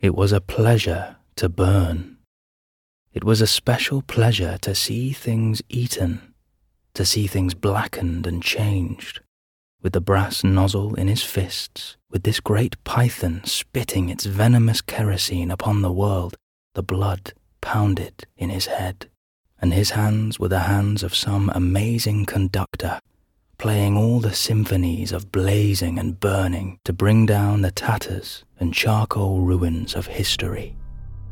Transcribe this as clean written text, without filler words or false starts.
It was a pleasure to burn. It was a special pleasure to see things eaten, to see things blackened and changed, with the brass nozzle in his fists, with this great python spitting its venomous kerosene upon the world, the blood pounded in his head, and his hands were the hands of some amazing conductor, playing all the symphonies of blazing and burning to bring down the tatters and charcoal ruins of history.